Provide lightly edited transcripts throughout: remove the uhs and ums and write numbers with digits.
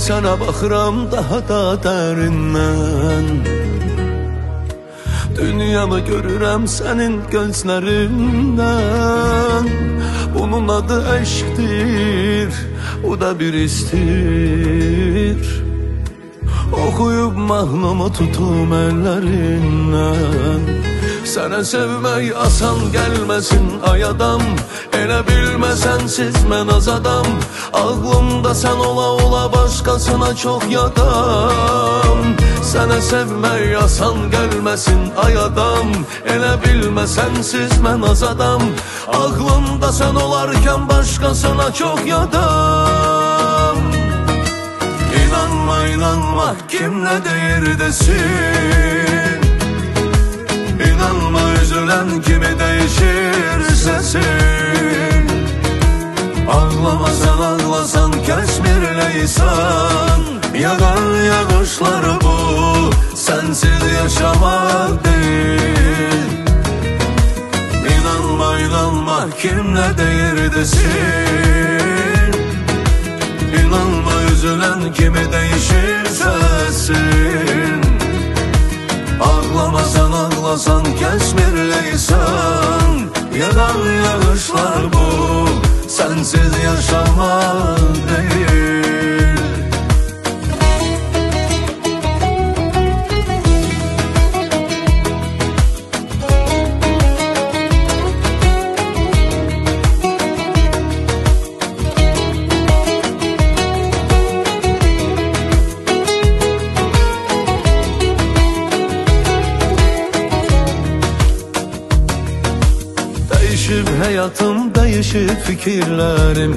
Sənə baxıram daha da dərindən. Dünyamı görürəm sənin gözlərindən. Bunun adı eşkdir, o da bir istir. Oxuyub mahnımı tutum əllərindən. Sənə sevmək asan gəlməsin ay adam. Elə bilmə sənsiz mən az adam. Ağlımda sən ola ola başqasına çox yadam. Sənə sevmək asan gəlməsin ay adam. Elə bilmə sənsiz mən az adam. Ağlımda sən olarkən başqasına çox yadam. İnanma inanma kim nə deyir desin. İnanma üzülen kimi değişir sesin. Ağlamasan ağlasan Keşmirleysan. Yağan yağışları bu sensiz yaşamak değil. İnanma inanma kim ne deyir desin. İnanma üzülen kimi değişir sesin. Ağlamasan ağlasan Keşmirleysan. Yağan yağışlar bu sensiz yaşamak değil. Değişib həyatım, değişib fikirlərim.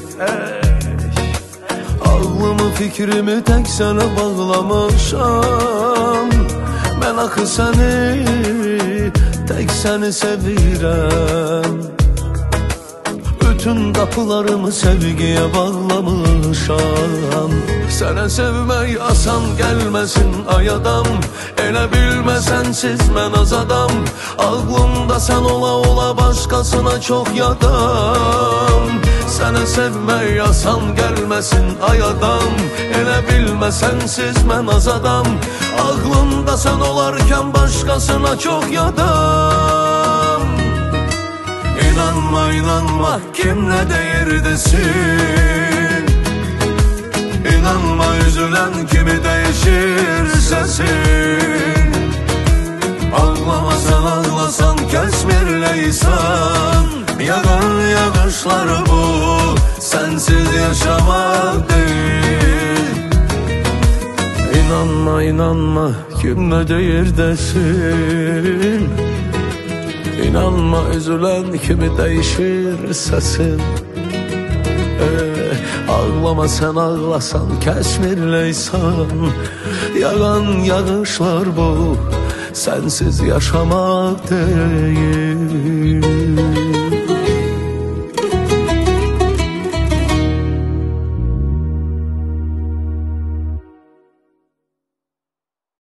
Ağlımı, fikrimi tək sənə bağlamışam. Mən axı səni, tək səni sevirəm. Bütün qapılarımı sevgiyə bağlamışam. Sənə sevmək asan gəlməsin ay adam. Elə bilmə sənsiz mən az adam. Ağlımda sən ola ola başqasına çox yadam. Sənə sevmək asan gəlməsin ay adam. Elə bilmə sənsiz mən az adam. Ağlımda sən olarkən başqasına çox yadam. İnanma inanma kim ne deyir desin. İnanma üzülen kimi değişir sesin. Ağlamasan ağlasan Keşmirleysan. Yağan yağışları bu sensiz yaşamak değil. İnanma inanma kim ne deyir desin. İnanma üzülen kimi değişir sesin. Ağlama sen ağlasan Keşmirleysan. Yağan yağışlar bu sensiz yaşamak değil.